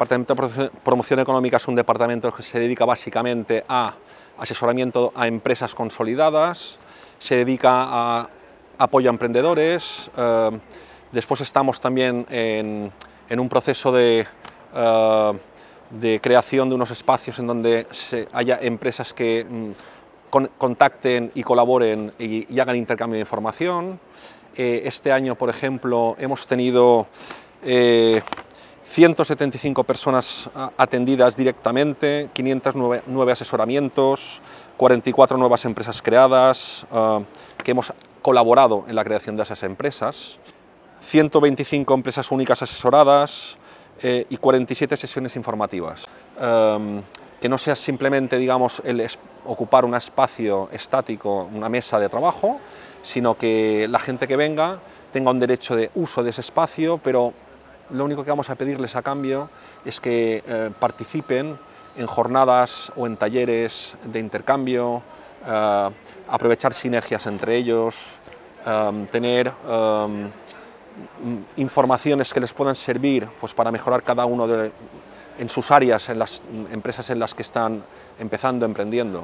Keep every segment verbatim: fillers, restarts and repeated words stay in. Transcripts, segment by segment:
Departamento de Promoción Económica es un departamento que se dedica básicamente a asesoramiento a empresas consolidadas, se dedica a apoyo a emprendedores. Eh, después estamos también en, en un proceso de, eh, de creación de unos espacios en donde se haya empresas que mm, con, contacten y colaboren y, y hagan intercambio de información. Eh, este año, por ejemplo, hemos tenido eh, ciento setenta y cinco personas atendidas directamente, quinientos nueve asesoramientos, cuarenta y cuatro nuevas empresas creadas, uh, que hemos colaborado en la creación de esas empresas, ciento veinticinco empresas únicas asesoradas eh, y cuarenta y siete sesiones informativas. Um, que no sea simplemente, digamos, el ocupar un espacio estático, una mesa de trabajo, sino que la gente que venga tenga un derecho de uso de ese espacio, pero lo único que vamos a pedirles a cambio es que eh, participen en jornadas o en talleres de intercambio, eh, aprovechar sinergias entre ellos, eh, tener eh, informaciones que les puedan servir pues, para mejorar cada uno de, en sus áreas, en las empresas en las que están empezando, emprendiendo.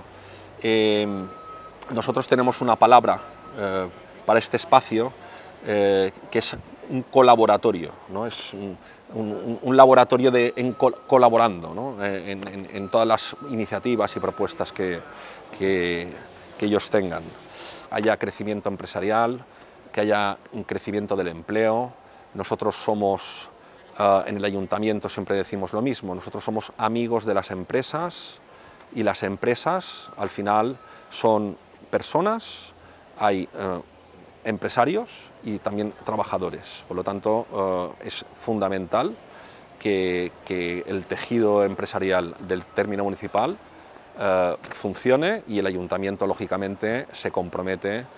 Eh, nosotros tenemos una palabra eh, para este espacio eh, que es un colaboratorio, ¿no? Es un, un, un laboratorio de, en col colaborando, ¿no? en, en, en todas las iniciativas y propuestas que, que, que ellos tengan. Haya crecimiento empresarial, que haya un crecimiento del empleo. Nosotros somos, uh, en el ayuntamiento siempre decimos lo mismo, nosotros somos amigos de las empresas y las empresas al final son personas, hay uh, empresarios y también trabajadores. Por lo tanto, uh, es fundamental que, que el tejido empresarial del término municipal uh, funcione y el ayuntamiento, lógicamente, se compromete